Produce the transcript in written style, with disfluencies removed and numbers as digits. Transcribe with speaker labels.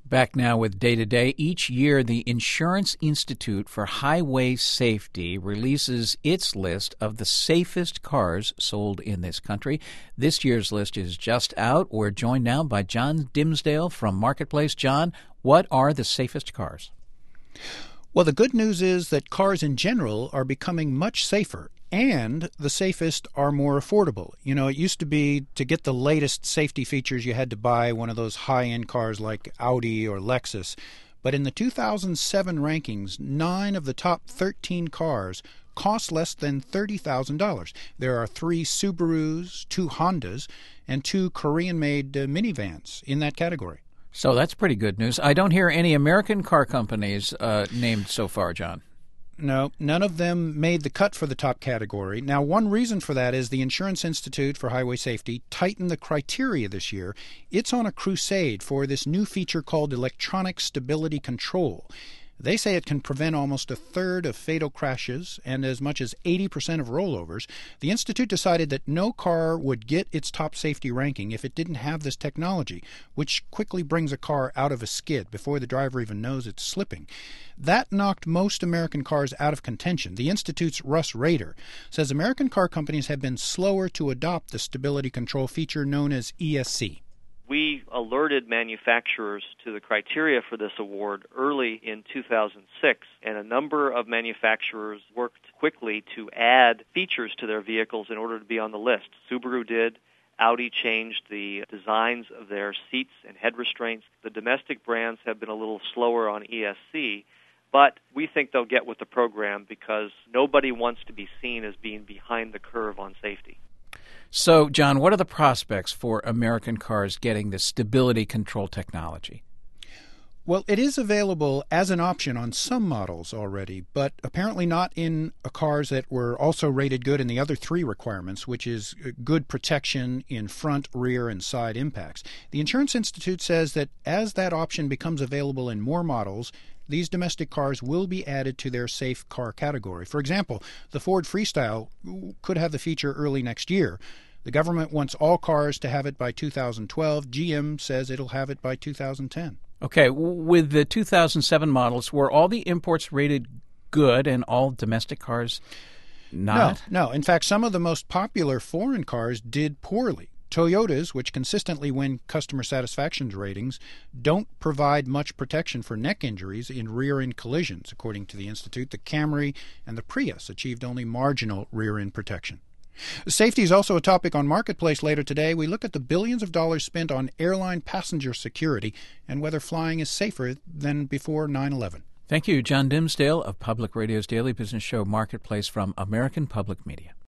Speaker 1: Back now with Day to Day. Each year, the Insurance Institute for Highway Safety releases its list of the safest cars sold in this country. This year's list is just out. We're joined now by John Dimsdale from Marketplace. John, what are the safest cars?
Speaker 2: Well, the good news is that cars in general are becoming much safer, and the safest are more affordable. You know, it used to be to get the latest safety features, you had to buy one of those high-end cars like Audi or Lexus. But in the 2007 rankings, 9 of the top 13 cars cost less than $30,000. There are 3 Subarus, 2 Hondas, and 2 Korean-made minivans in that category.
Speaker 1: So that's pretty good news. I don't hear any American car companies named so far, John.
Speaker 2: No, none of them made the cut for the top category. Now, one reason for that is the Insurance Institute for Highway Safety tightened the criteria this year. It's on a crusade for this new feature called electronic stability control. They say it can prevent almost a third of fatal crashes and as much as 80% of rollovers. The Institute decided that no car would get its top safety ranking if it didn't have this technology, which quickly brings a car out of a skid before the driver even knows it's slipping. That knocked most American cars out of contention. The Institute's Russ Rader says American car companies have been slower to adopt the stability control feature known as ESC.
Speaker 3: We alerted manufacturers to the criteria for this award early in 2006, and a number of manufacturers worked quickly to add features to their vehicles in order to be on the list. Subaru did. Audi changed the designs of their seats and head restraints. The domestic brands have been a little slower on ESC, but we think they'll get with the program because nobody wants to be seen as being behind the curve on safety.
Speaker 1: So, John, what are the prospects for American cars getting the stability control technology?
Speaker 2: Well, it is available as an option on some models already, but apparently not in cars that were also rated good in the other 3 requirements, which is good protection in front, rear, and side impacts. The Insurance Institute says that as that option becomes available in more models, these domestic cars will be added to their safe car category. For example, the Ford Freestyle could have the feature early next year. The government wants all cars to have it by 2012. GM says it'll have it by 2010.
Speaker 1: Okay, with the 2007 models, were all the imports rated good and all domestic cars not?
Speaker 2: No. In fact, some of the most popular foreign cars did poorly. Toyotas, which consistently win customer satisfaction ratings, don't provide much protection for neck injuries in rear-end collisions, according to the Institute. The Camry and the Prius achieved only marginal rear-end protection. Safety is also a topic on Marketplace later today. We look at the billions of dollars spent on airline passenger security and whether flying is safer than before 9/11.
Speaker 1: Thank you, John Dimsdale of Public Radio's daily business show Marketplace from American Public Media.